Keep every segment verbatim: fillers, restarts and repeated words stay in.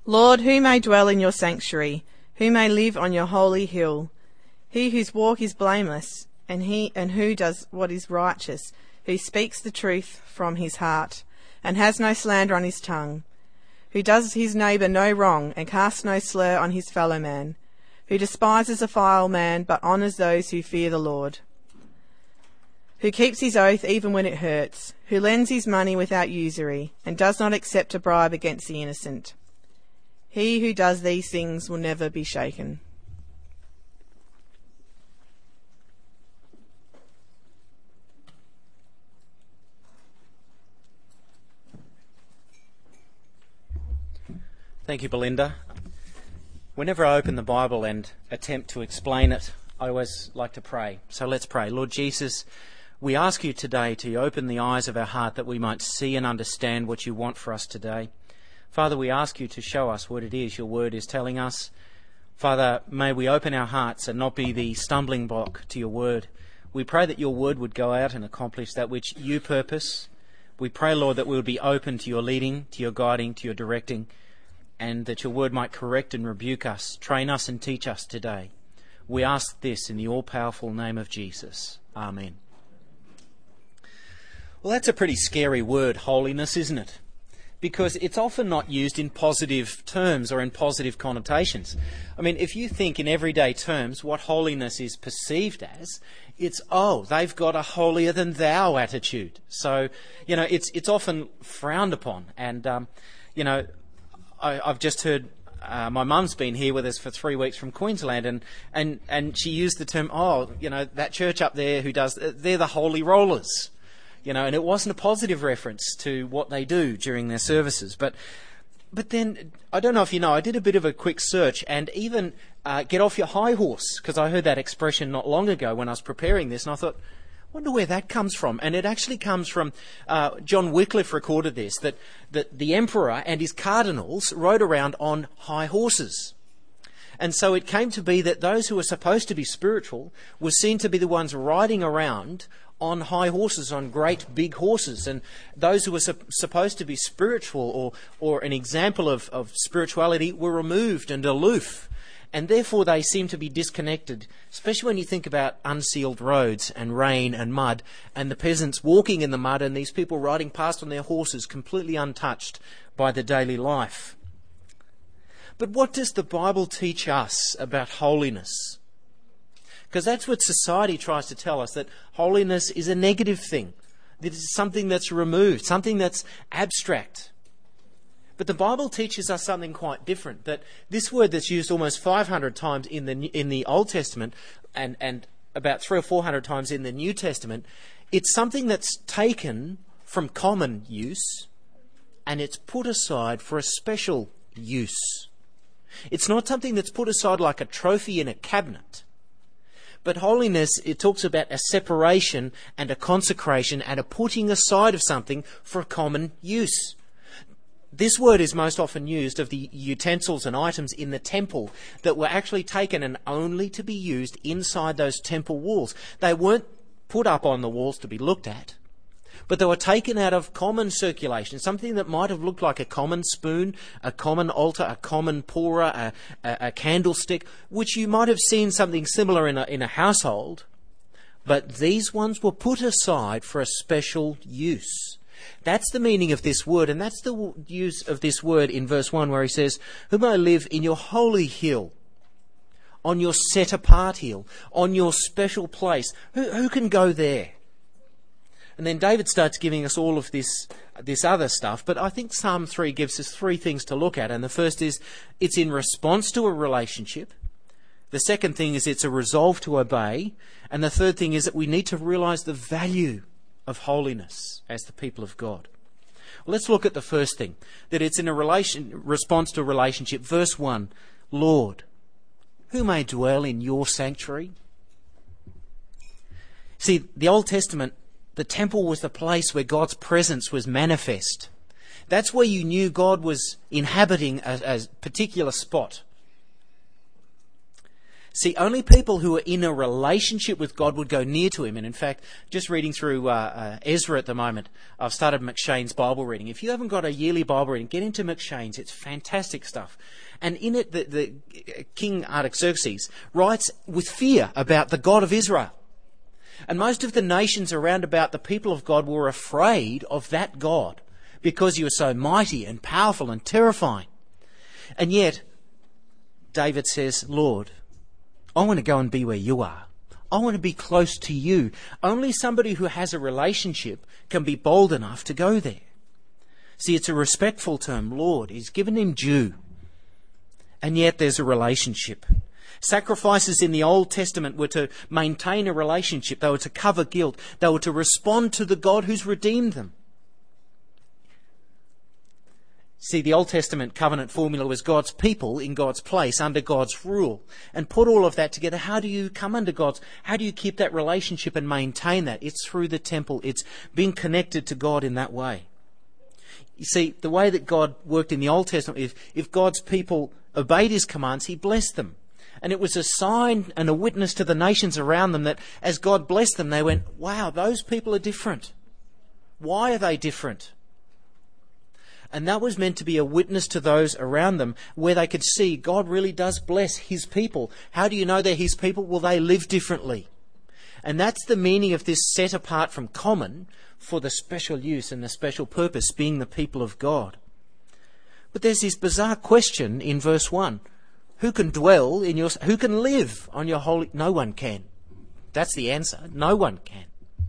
Lord, who may dwell in your sanctuary? Who may live on your holy hill? He whose walk is blameless, and he and who does what is righteous, who speaks the truth from his heart, and has no slander on his tongue, who does his neighbour no wrong, and casts no slur on his fellow man, who despises a vile man, but honours those who fear the Lord, who keeps his oath even when it hurts, who lends his money without usury, and does not accept a bribe against the innocent. He who does these things will never be shaken. Thank you, Belinda. Whenever I open the Bible and attempt to explain it, I always like to pray. So let's pray. Lord Jesus, we ask you today to open the eyes of our heart that we might see and understand what you want for us today. Father, we ask you to show us what it is your word is telling us. Father, may we open our hearts and not be the stumbling block to your word. We pray that your word would go out and accomplish that which you purpose. We pray, Lord, that we would be open to your leading, to your guiding, to your directing, and that your word might correct and rebuke us, train us and teach us today. We ask this in the all-powerful name of Jesus. Amen. Well, that's a pretty scary word, holiness, isn't it? Because it's often not used in positive terms or in positive connotations. I mean, if you think in everyday terms what holiness is perceived as, it's, oh, they've got a holier-than-thou attitude. So, you know, it's it's often frowned upon. And, um, you know, I, I've just heard uh, my mum's been here with us for three weeks from Queensland, and, and, and she used the term, oh, you know, that church up there who does, they're the holy rollers. You know, and it wasn't a positive reference to what they do during their services. But but then, I don't know if you know, I did a bit of a quick search, and even uh, get off your high horse, because I heard that expression not long ago when I was preparing this, and I thought, I wonder where that comes from. And it actually comes from, uh, John Wycliffe recorded this, that, that the emperor and his cardinals rode around on high horses. And so it came to be that those who were supposed to be spiritual were seen to be the ones riding around on high horses, on great big horses. And those who were su- supposed to be spiritual or, or an example of, of spirituality were removed and aloof. And therefore they seem to be disconnected, especially when you think about unsealed roads and rain and mud and the peasants walking in the mud and these people riding past on their horses completely untouched by the daily life. But what does the Bible teach us about holiness? Because that's what society tries to tell us, that holiness is a negative thing, that it's something that's removed, something that's abstract. But the Bible teaches us something quite different, that this word that's used almost five hundred times in the in the Old Testament and, and about three or four hundred times in the New Testament, it's something that's taken from common use and it's put aside for a special use. It's not something that's put aside like a trophy in a cabinet. But holiness, it talks about a separation and a consecration and a putting aside of something for a common use. This word is most often used of the utensils and items in the temple that were actually taken and only to be used inside those temple walls. They weren't put up on the walls to be looked at, but they were taken out of common circulation, something that might have looked like a common spoon, a common altar, a common pourer, a, a, a candlestick, which you might have seen something similar in a, in a household, but these ones were put aside for a special use. That's the meaning of this word, and that's the use of this word in verse one where he says, who may live in your holy hill, on your set-apart hill, on your special place. Who, who can go there? And then David starts giving us all of this this other stuff, but I think Psalm three gives us three things to look at. And the first is it's in response to a relationship. The second thing is it's a resolve to obey. And the third thing is that we need to realise the value of holiness as the people of God. Well, let's look at the first thing, that it's in a relation response to a relationship. Verse one, Lord, who may dwell in your sanctuary? See, the Old Testament, the temple was the place where God's presence was manifest. That's where you knew God was inhabiting a, a particular spot. See, only people who are in a relationship with God would go near to him. And in fact, just reading through uh, uh, Ezra at the moment, I've started McShane's Bible reading. If you haven't got a yearly Bible reading, get into McShane's. It's fantastic stuff. And in it, the, the King Artaxerxes writes with fear about the God of Israel. And most of the nations around about the people of God were afraid of that God because he was so mighty and powerful and terrifying. And yet, David says, Lord, I want to go and be where you are. I want to be close to you. Only somebody who has a relationship can be bold enough to go there. See, it's a respectful term, Lord. He's given him due. And yet there's a relationship. Sacrifices in the Old Testament were to maintain a relationship. They were to cover guilt. They were to respond to the God who's redeemed them. See, the Old Testament covenant formula was God's people in God's place, under God's rule. And put all of that together, how do you come under God's, how do you keep that relationship and maintain that? It's through the temple. It's being connected to God in that way. You see, the way that God worked in the Old Testament, if, if God's people obeyed his commands, he blessed them. And it was a sign and a witness to the nations around them that as God blessed them, they went, wow, those people are different. Why are they different? And that was meant to be a witness to those around them where they could see God really does bless his people. How do you know they're his people? Well, they live differently. And that's the meaning of this set apart from common for the special use and the special purpose, being the people of God. But there's this bizarre question in verse one. Who can dwell in your, who can live on your holy, no one can. That's the answer. No one can.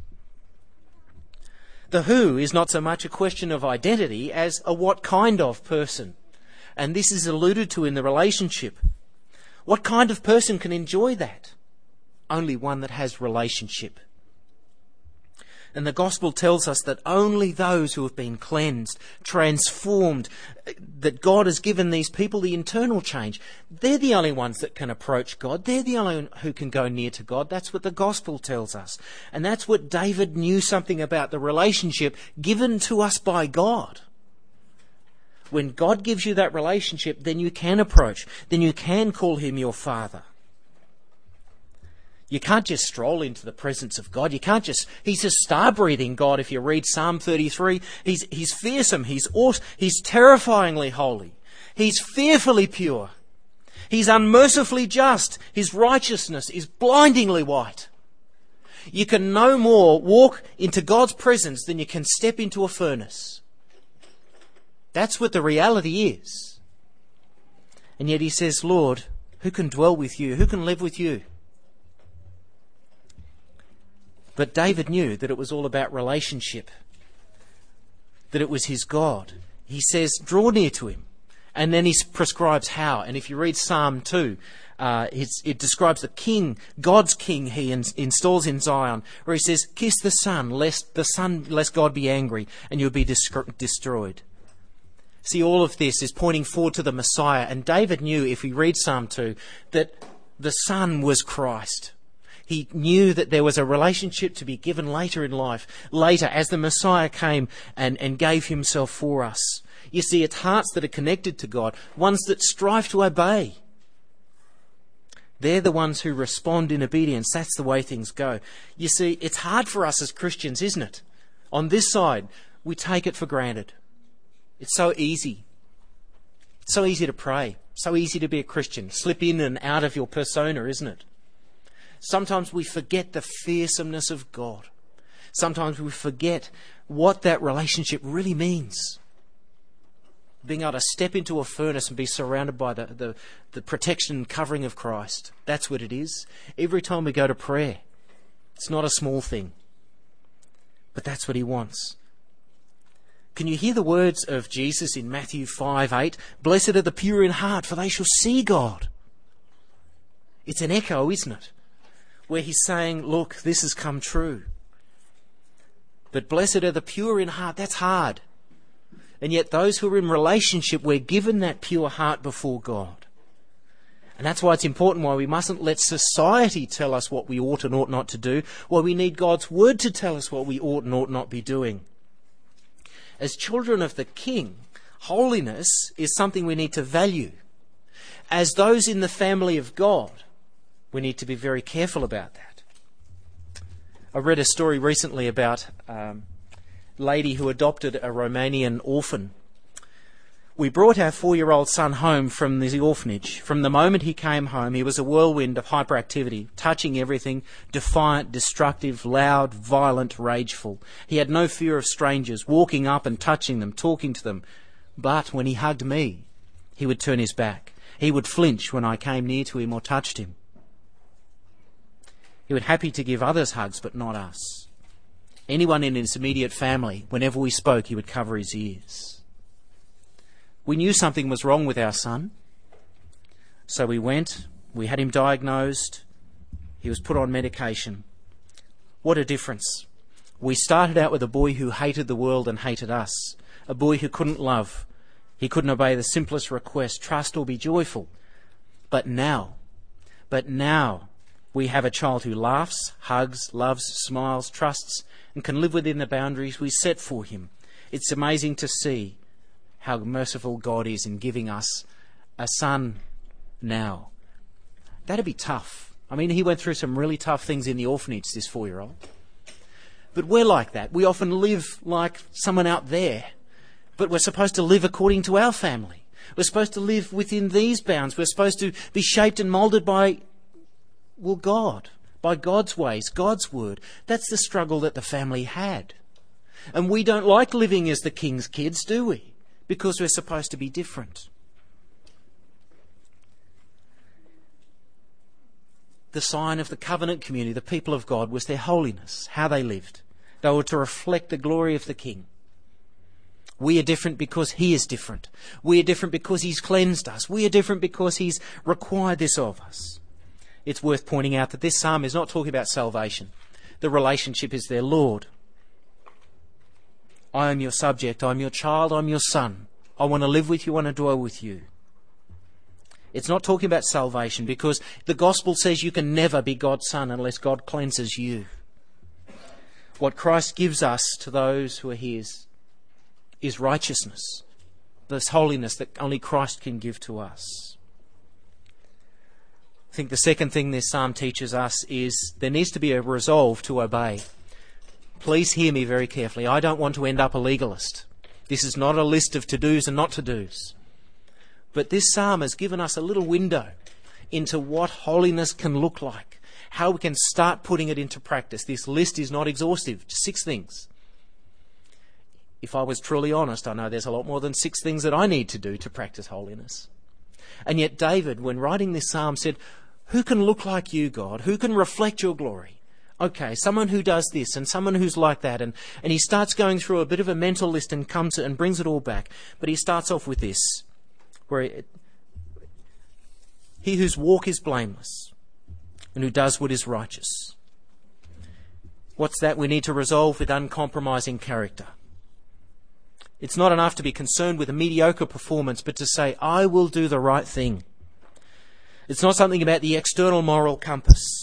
The who is not so much a question of identity as a what kind of person. And this is alluded to in the relationship. What kind of person can enjoy that? Only one that has relationship. And the gospel tells us that only those who have been cleansed, transformed, that God has given these people the internal change, they're the only ones that can approach God. They're the only who can go near to God. That's what the gospel tells us. And that's what David knew something about, the relationship given to us by God. When God gives you that relationship, then you can approach. Then you can call him your Father. You can't just stroll into the presence of God. You can't just, he's a star-breathing God. If you read Psalm thirty-three, he's, he's fearsome. He's awesome. He's terrifyingly holy. He's fearfully pure. He's unmercifully just. His righteousness is blindingly white. You can no more walk into God's presence than you can step into a furnace. That's what the reality is. And yet he says, Lord, who can dwell with you? Who can live with you? But David knew that it was all about relationship, that it was his God. He says, draw near to him. And then he prescribes how. And if you read Psalm two, uh, it describes the king, God's king he in, installs in Zion, where he says, kiss the son, lest the son, lest God be angry and you'll be disc- destroyed. See, all of this is pointing forward to the Messiah. And David knew, if we read Psalm two, that the Son was Christ. He knew that there was a relationship to be given later in life, later as the Messiah came and, and gave himself for us. You see, it's hearts that are connected to God, ones that strive to obey. They're the ones who respond in obedience. That's the way things go. You see, it's hard for us as Christians, isn't it? On this side, we take it for granted. It's so easy. It's so easy to pray. So easy to be a Christian. Slip in and out of your persona, isn't it? Sometimes we forget the fearsomeness of God. Sometimes we forget what that relationship really means. Being able to step into a furnace and be surrounded by the, the, the protection and covering of Christ. That's what it is. Every time we go to prayer, it's not a small thing. But that's what he wants. Can you hear the words of Jesus in Matthew five eight? Blessed are the pure in heart, for they shall see God. It's an echo, isn't it? Where he's saying, look, this has come true. But blessed are the pure in heart. That's hard. And yet those who are in relationship, we're given that pure heart before God. And that's why it's important, why we mustn't let society tell us what we ought and ought not to do, why we need God's word to tell us what we ought and ought not be doing. As children of the King, holiness is something we need to value. As those in the family of God, We need to be very careful about that. I read a story recently about um, a lady who adopted a Romanian orphan. We brought our four-year-old son home from the orphanage. From the moment he came home, he was a whirlwind of hyperactivity, touching everything, defiant, destructive, loud, violent, rageful. He had no fear of strangers, walking up and touching them, talking to them. But when he hugged me, he would turn his back. He would flinch when I came near to him or touched him. He was happy to give others hugs, but not us. Anyone in his immediate family, whenever we spoke, he would cover his ears. We knew something was wrong with our son, so we went, we had him diagnosed, he was put on medication. What a difference. We started out with a boy who hated the world and hated us, a boy who couldn't love, he couldn't obey the simplest request, trust or be joyful. But now, but now we have a child who laughs, hugs, loves, smiles, trusts, and can live within the boundaries we set for him. It's amazing to see how merciful God is in giving us a son now. That'd be tough. I mean, he went through some really tough things in the orphanage, this four-year-old. But we're like that. We often live like someone out there. But we're supposed to live according to our family. We're supposed to live within these bounds. We're supposed to be shaped and moulded by, well, God, by God's ways, God's word. That's the struggle that the family had. And we don't like living as the king's kids, do we? Because we're supposed to be different. The sign of the covenant community, the people of God, was their holiness, how they lived. They were to reflect the glory of the King. We are different because He is different. We are different because He's cleansed us. We are different because He's required this of us. It's worth pointing out that this psalm is not talking about salvation. The relationship is their Lord. I am your subject, I am your child, I am your son. I want to live with you, I want to dwell with you. It's not talking about salvation because the gospel says you can never be God's son unless God cleanses you. What Christ gives us to those who are His is righteousness, this holiness that only Christ can give to us. I think the second thing this psalm teaches us is there needs to be a resolve to obey. Please hear me very carefully. I don't want to end up a legalist. This is not a list of to-dos and not to-dos. But this psalm has given us a little window into what holiness can look like, how we can start putting it into practice. This list is not exhaustive, just six things. If I was truly honest, I know there's a lot more than six things that I need to do to practice holiness. And yet David, when writing this psalm, said, who can look like you, God? Who can reflect your glory? Okay, someone who does this and someone who's like that. And, and he starts going through a bit of a mental list and comes and brings it all back. But he starts off with this, where it, he whose walk is blameless and who does what is righteous. What's that? We need to resolve with uncompromising character. It's not enough to be concerned with a mediocre performance, but to say, I will do the right thing. It's not something about the external moral compass.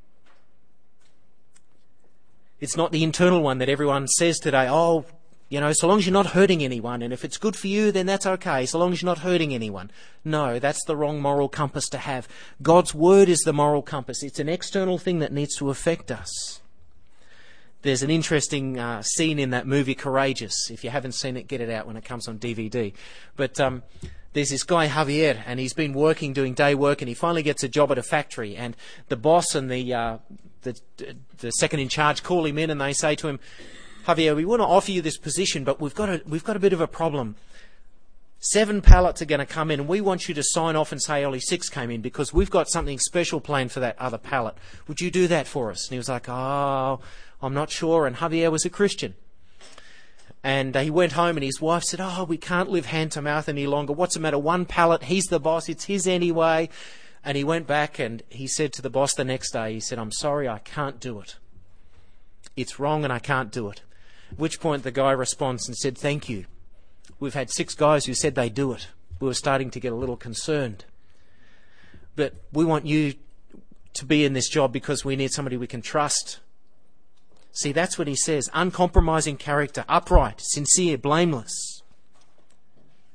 It's not the internal one that everyone says today, oh, you know, so long as you're not hurting anyone, and if it's good for you, then that's okay, so long as you're not hurting anyone. No, that's the wrong moral compass to have. God's word is the moral compass. It's an external thing that needs to affect us. There's an interesting uh, scene in that movie Courageous. If you haven't seen it, get it out when it comes on D V D. But um, there's this guy Javier, and he's been working, doing day work, and he finally gets a job at a factory. And the boss and the uh, the, the second in charge call him in, and they say to him, Javier, we want to offer you this position, but we've got a we've got a bit of a problem. Seven pallets are going to come in, and we want you to sign off and say only six came in because we've got something special planned for that other pallet. Would you do that for us? And he was like, oh, I'm not sure. And Javier was a Christian. And uh, he went home, and his wife said, oh, we can't live hand to mouth any longer. What's the matter? One pallet, he's the boss, it's his anyway. And he went back and he said to the boss the next day, he said, I'm sorry, I can't do it. It's wrong and I can't do it. At which point the guy responds and said, thank you. We've had six guys who said they do it. We were starting to get a little concerned. But we want you to be in this job because we need somebody we can trust. See, that's what he says. Uncompromising character, upright, sincere, blameless.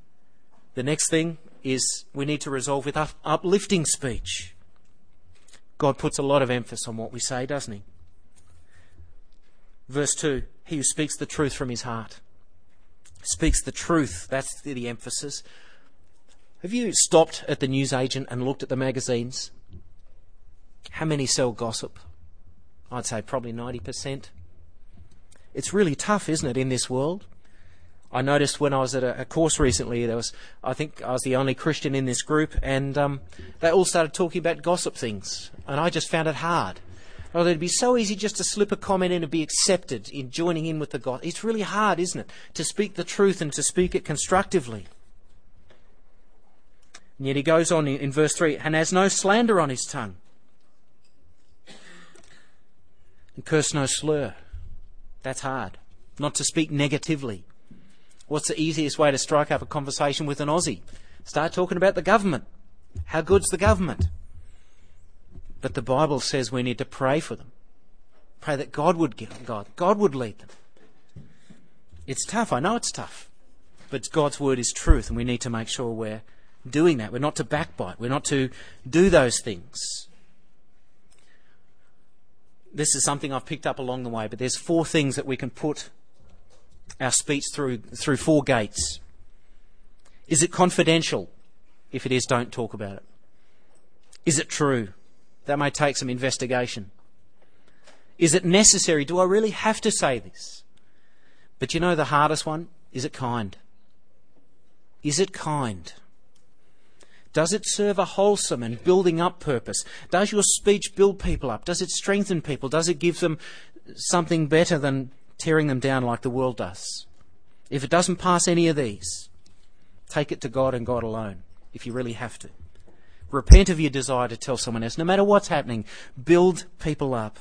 The next thing is we need to resolve with uplifting speech. God puts a lot of emphasis on what we say, doesn't he? Verse two, he who speaks the truth from his heart. Speaks the truth, that's the, the emphasis. Have you stopped at the newsagent and looked at the magazines? How many sell gossip? I'd say probably ninety percent. It's really tough, isn't it, in this world? I noticed when I was at a, a course recently, there was, I think I was the only Christian in this group, and um, they all started talking about gossip things, and I just found it hard. Oh, it'd be so easy just to slip a comment in and be accepted in joining in with the gossip. It's really hard, isn't it, to speak the truth and to speak it constructively. And yet he goes on in, in verse three, and has no slander on his tongue, and curse no slur. That's hard. Not to speak negatively. What's the easiest way to strike up a conversation with an Aussie? Start talking about the government. How good's the government? But the Bible says we need to pray for them. Pray that God would give them, God. God would lead them. It's tough. I know it's tough. But God's word is truth, and we need to make sure we're doing that. We're not to backbite. We're not to do those things. This is something I've picked up along the way, but there's four things that we can put our speech through through four gates. Is it confidential? If it is, don't talk about it. Is it true? That may take some investigation. Is it necessary? Do I really have to say this? But you know the hardest one? Is it kind? Is it kind? Does it serve a wholesome and building up purpose? Does your speech build people up? Does it strengthen people? Does it give them something better than tearing them down like the world does? If it doesn't pass any of these, take it to God and God alone, if you really have to. Repent of your desire to tell someone else. No matter what's happening, build people up.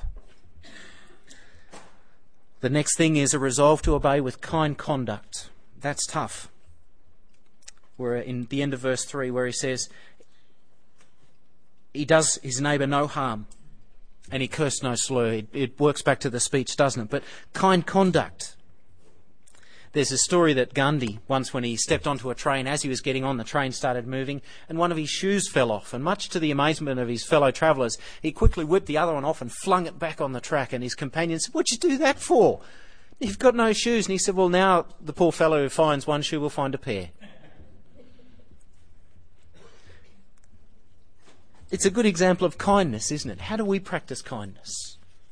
The next thing is a resolve to obey with kind conduct. That's tough. We're in the end of verse three where he says, he does his neighbour no harm and he cursed no slur. It, it works back to the speech, doesn't it? But kind conduct. There's a story that Gandhi, once when he stepped onto a train, as he was getting on, the train started moving and one of his shoes fell off. And much to the amazement of his fellow travellers, he quickly whipped the other one off and flung it back on the track. And his companion said, "What'd you do that for? You've got no shoes." And he said, "Well, now the poor fellow who finds one shoe will find a pair." It's a good example of kindness, isn't it? How do we practice kindness?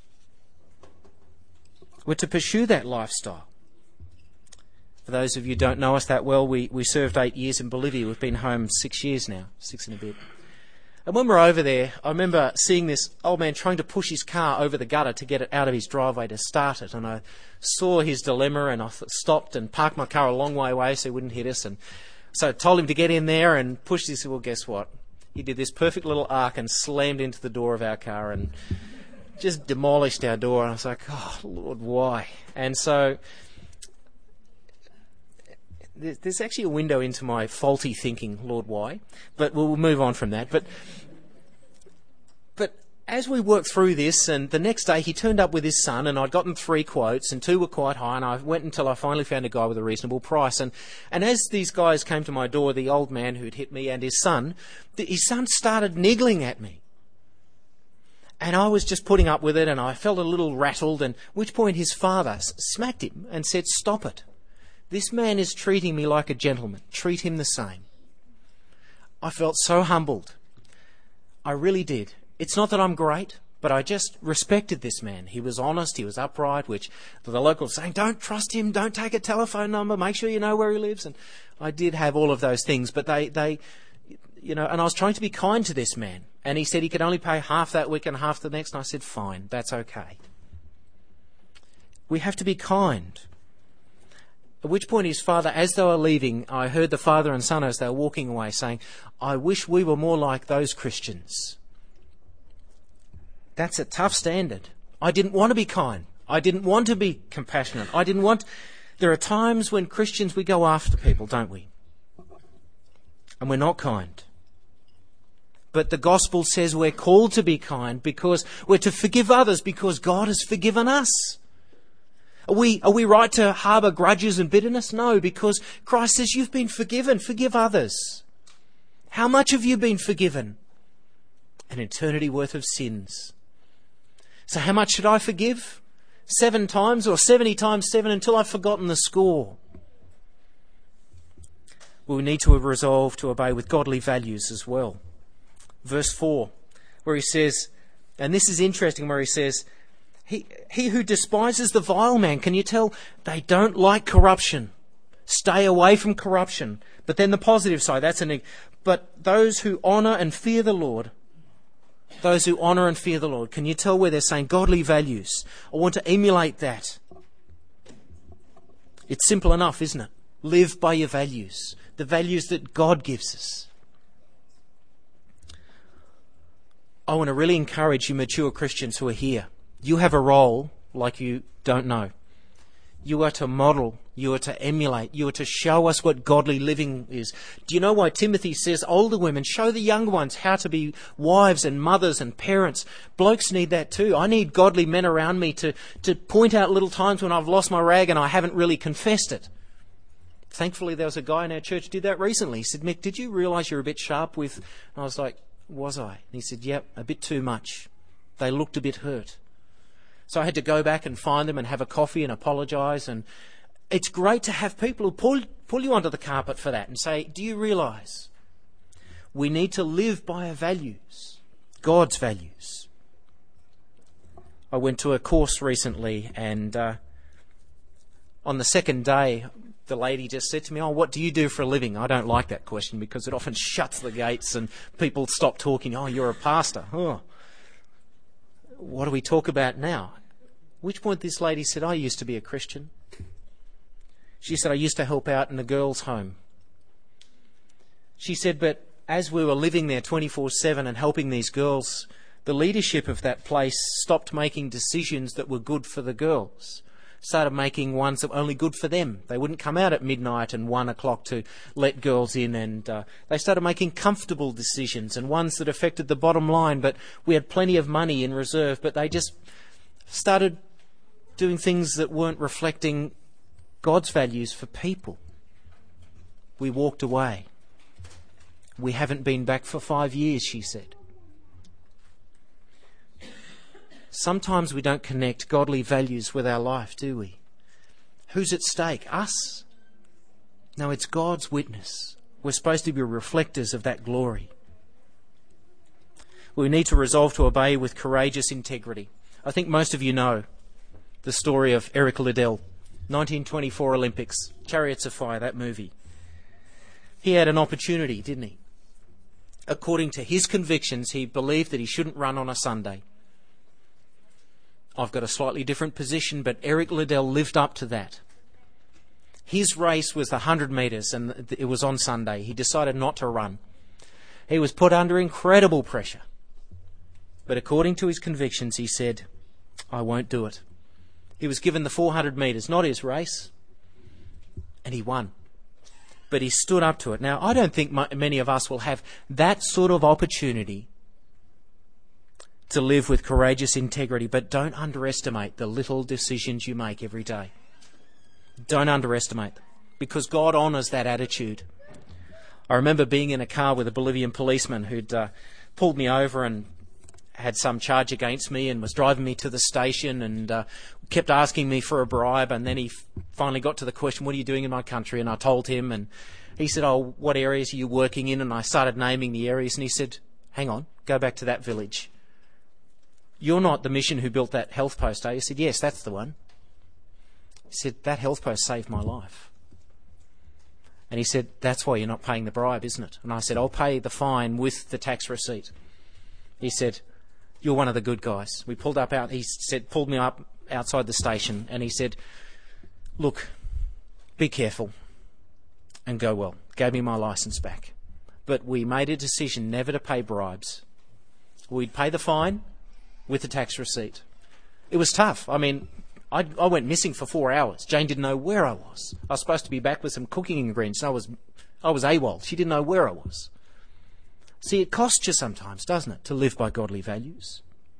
We're to pursue that lifestyle. For those of you who don't know us that well, we, we served eight years in Bolivia. We've been home six years now, six and a bit. And when we're over there, I remember seeing this old man trying to push his car over the gutter to get it out of his driveway to start it. And I saw his dilemma and I stopped and parked my car a long way away so he wouldn't hit us. And so I told him to get in there and push this. Well, guess what? He did this perfect little arc and slammed into the door of our car and just demolished our door. And I was like, "Oh, Lord, why?" And so there's actually a window into my faulty thinking, Lord, why? But we'll move on from that. But but as we worked through this, and the next day he turned up with his son, and I'd gotten three quotes, and two were quite high, and I went until I finally found a guy with a reasonable price. And, and as these guys came to my door, the old man who'd hit me and his son, the, his son started niggling at me. And I was just putting up with it, and I felt a little rattled, and at which point his father smacked him and said, "Stop it. This man is treating me like a gentleman. Treat him the same." I felt so humbled. I really did. It's not that I'm great, but I just respected this man. He was honest, he was upright, which the locals were saying, "Don't trust him, don't take a telephone number, make sure you know where he lives." And I did have all of those things, but they, they, you know, and I was trying to be kind to this man. And he said he could only pay half that week and half the next, and I said, "Fine, that's okay." We have to be kind. At which point his father, as they were leaving, I heard the father and son as they were walking away saying, "I wish we were more like those Christians." That's a tough standard. I didn't want to be kind. I didn't want to be compassionate. I didn't want... There are times when Christians, we go after people, don't we? And we're not kind. But the gospel says we're called to be kind because we're to forgive others because God has forgiven us. Are we, are we right to harbour grudges and bitterness? No, because Christ says you've been forgiven. Forgive others. How much have you been forgiven? an eternity worth of sins. So how much should I forgive? Seven times or seventy times seven until I've forgotten the score? Well, we need to resolve to obey with godly values as well. Verse four, where he says, and this is interesting, where he says, he, he who despises the vile man, can you tell? They don't like corruption. Stay away from corruption. But then the positive side, that's an... But those who honour and fear the Lord, those who honour and fear the Lord, can you tell where they're saying godly values? I want to emulate that. It's simple enough, isn't it? Live by your values, the values that God gives us. I want to really encourage you mature Christians who are here. You have a role like you don't know. You are to model, you are to emulate, you are to show us what godly living is. Do you know why Timothy says, older women, show the younger ones how to be wives and mothers and parents? Blokes need that too. I need godly men around me to, to point out little times when I've lost my rag and I haven't really confessed it. Thankfully, there was a guy in our church who did that recently. He said, Mick, did you realise you're a bit sharp with... And I was like, was I? And he said, yep, a bit too much. They looked a bit hurt. So I had to go back and find them and have a coffee and apologise. And it's great to have people who pull, pull you under the carpet for that and say, do you realise we need to live by our values, God's values? I went to a course recently, and uh, on the second day, the lady just said to me, oh, what do you do for a living? I don't like that question because it often shuts the gates and people stop talking. Oh, you're a pastor. Oh. What do we talk about now? At which point this lady said, I used to be a Christian. She said, I used to help out in a girls' home. She said, but as we were living there twenty-four seven and helping these girls, the leadership of that place stopped making decisions that were good for the girls. Started making ones that were only good for them. They wouldn't come out at midnight and one o'clock to let girls in, and uh, they started making comfortable decisions and ones that affected the bottom line, but we had plenty of money in reserve, but they just started doing things that weren't reflecting God's values for people. We walked away. We haven't been back for five years, she said. Sometimes we don't connect godly values with our life, do we? Who's at stake? Us? No, it's God's witness. We're supposed to be reflectors of that glory. We need to resolve to obey with courageous integrity. I think most of you know the story of Eric Liddell, nineteen twenty-four Olympics, Chariots of Fire, that movie. He had an opportunity, didn't he? According to his convictions, he believed that he shouldn't run on a Sunday. I've got a slightly different position, but Eric Liddell lived up to that. His race was the one hundred metres, and it was on Sunday. He decided not to run. He was put under incredible pressure. But according to his convictions, he said, I won't do it. He was given the four hundred metres, not his race, and he won. But he stood up to it. Now, I don't think many of us will have that sort of opportunity to live with courageous integrity, but don't underestimate the little decisions you make every day. Don't underestimate them, because God honours that attitude. I remember being in a car with a Bolivian policeman who'd uh, pulled me over and had some charge against me and was driving me to the station and uh, kept asking me for a bribe, and then he f- finally got to the question, what are you doing in my country? And I told him, and he said, oh, what areas are you working in? And I started naming the areas, and he said, hang on, go back to that village. You're not the mission who built that health post, are you? I said, yes, that's the one. He said, that health post saved my life. And he said, that's why you're not paying the bribe, isn't it? And I said, I'll pay the fine with the tax receipt. He said, you're one of the good guys. We pulled up out, he said, pulled me up outside the station, and he said, look, be careful and go well. Gave me my licence back. But we made a decision never to pay bribes. We'd pay the fine with the tax receipt. It was tough. I mean, I, I went missing for four hours. Jane didn't know where I was. I was supposed to be back with some cooking ingredients. I was, I was AWOL. She didn't know where I was. See, it costs you sometimes, doesn't it, to live by godly values?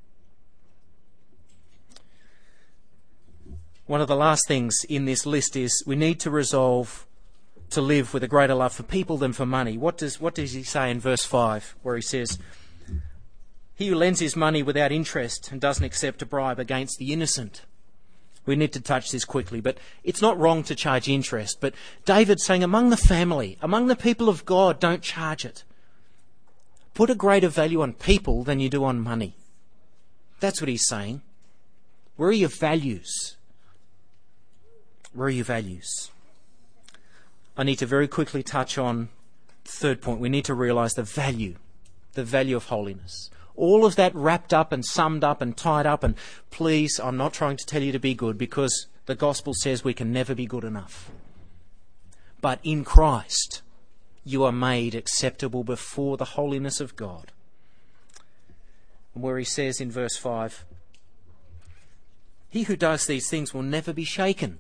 One of the last things in this list is we need to resolve to live with a greater love for people than for money. What does, what does he say in verse five, where he says, He who lends his money without interest and doesn't accept a bribe against the innocent. We need to touch this quickly, but it's not wrong to charge interest. But David's saying among the family, among the people of God, don't charge it. Put a greater value on people than you do on money. That's what he's saying. Where are your values? Where are your values? I need to very quickly touch on the third point. We need to realise the value, the value of holiness. All of that wrapped up and summed up and tied up, and please, I'm not trying to tell you to be good, because the gospel says we can never be good enough. But in Christ, you are made acceptable before the holiness of God. And where he says in verse five, he who does these things will never be shaken.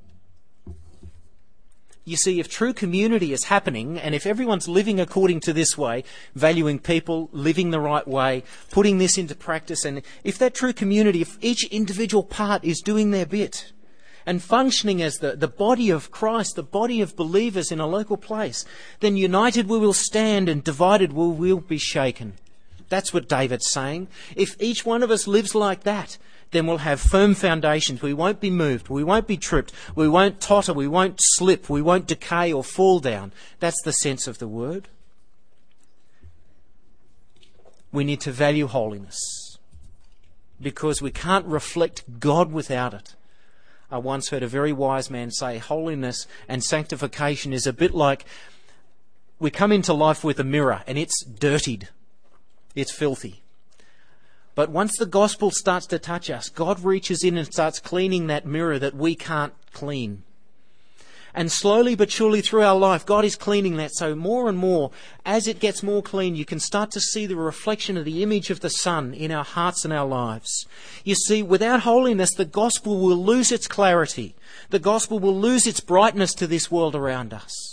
You see, if true community is happening, and if everyone's living according to this way, valuing people, living the right way, putting this into practice, and if that true community, if each individual part is doing their bit and functioning as the, the body of Christ, the body of believers in a local place, then united we will stand and divided we will be shaken. That's what David's saying. If each one of us lives like that, then we'll have firm foundations. We won't be moved. We won't be tripped. We won't totter. We won't slip. We won't decay or fall down. That's the sense of the word. We need to value holiness because we can't reflect God without it. I once heard a very wise man say, holiness and sanctification is a bit like we come into life with a mirror and it's dirtied. It's filthy. But once the gospel starts to touch us, God reaches in and starts cleaning that mirror that we can't clean. And slowly but surely through our life, God is cleaning that. So more and more, as it gets more clean, you can start to see the reflection of the image of the Son in our hearts and our lives. You see, without holiness, the gospel will lose its clarity. The gospel will lose its brightness to this world around us.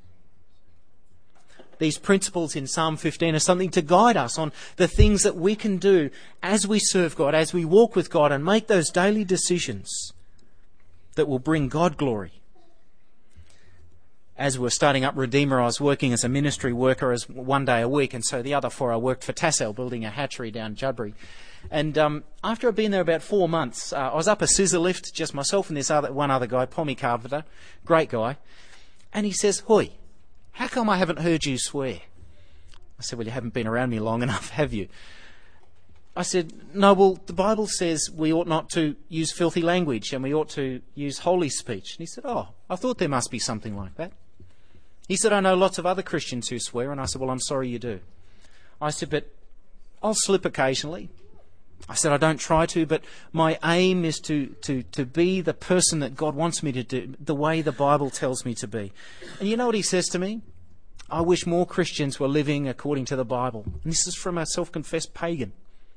These principles in Psalm fifteen are something to guide us on the things that we can do as we serve God, as we walk with God and make those daily decisions that will bring God glory. As we were starting up Redeemer, I was working as a ministry worker as one day a week, and so the other four I worked for Tassal, building a hatchery down Judbury. And um, after I'd been there about four months, uh, I was up a scissor lift, just myself and this other one other guy, Pommy Carpenter, great guy, and he says, "Hoi, how come I haven't heard you swear?" I said, "Well, you haven't been around me long enough, have you?" I said, "No, well, the Bible says we ought not to use filthy language and we ought to use holy speech." And he said, "Oh, I thought there must be something like that." He said, "I know lots of other Christians who swear." And I said, "Well, I'm sorry you do." I said, "But I'll slip occasionally." I said, "I don't try to, but my aim is to, to, to be the person that God wants me to do, the way the Bible tells me to be." And you know what he says to me? "I wish more Christians were living according to the Bible." And this is from a self-confessed pagan.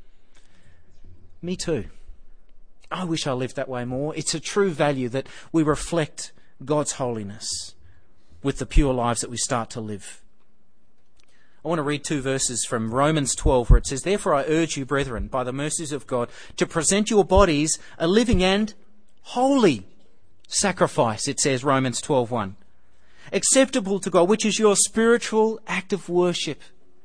Me too. I wish I lived that way more. It's a true value that we reflect God's holiness with the pure lives that we start to live. I want to read two verses from Romans twelve where it says, "Therefore I urge you, brethren, by the mercies of God, to present your bodies a living and holy sacrifice," it says, Romans twelve one, "acceptable to God, which is your spiritual act of worship."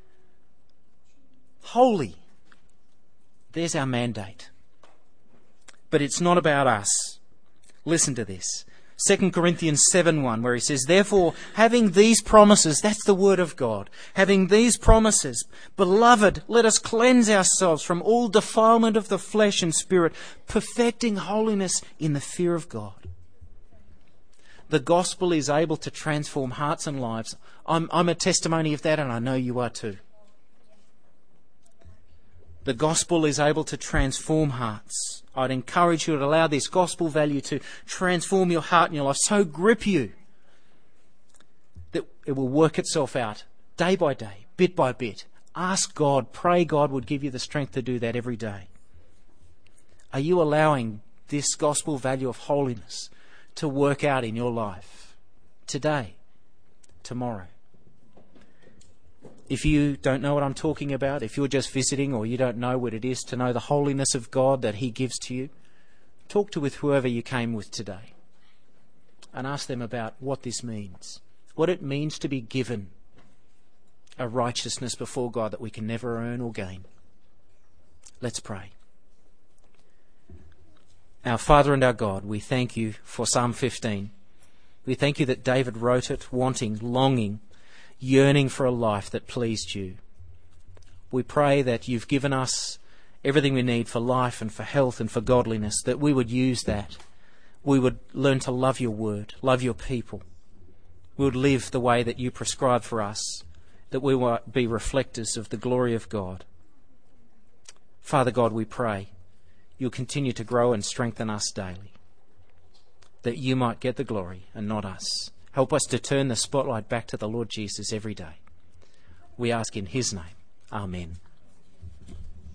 Holy. There's our mandate. But it's not about us. Listen to this. Second Corinthians seven one, where he says, "Therefore, having these promises," that's the word of God, "having these promises, beloved, let us cleanse ourselves from all defilement of the flesh and spirit, perfecting holiness in the fear of God." The gospel is able to transform hearts and lives. I'm, I'm a testimony of that, and I know you are too. The gospel is able to transform hearts. I'd encourage you to allow this gospel value to transform your heart and your life, so grip you that it will work itself out day by day, bit by bit. Ask God, pray God would give you the strength to do that every day. Are you allowing this gospel value of holiness to work out in your life today, tomorrow? If you don't know what I'm talking about, if you're just visiting or you don't know what it is to know the holiness of God that He gives to you, talk to with whoever you came with today and ask them about what this means, what it means to be given a righteousness before God that we can never earn or gain. Let's pray. Our Father and our God, we thank you for Psalm fifteen. We thank you that David wrote it wanting, longing, yearning for a life that pleased you. We pray that you've given us everything we need for life and for health and for godliness, that we would use that. We would learn to love your word, love your people. We would live the way that you prescribe for us, that we might be reflectors of the glory of God. Father God, we pray you'll continue to grow and strengthen us daily, that you might get the glory and not us. Help us to turn the spotlight back to the Lord Jesus every day. We ask in his name. Amen.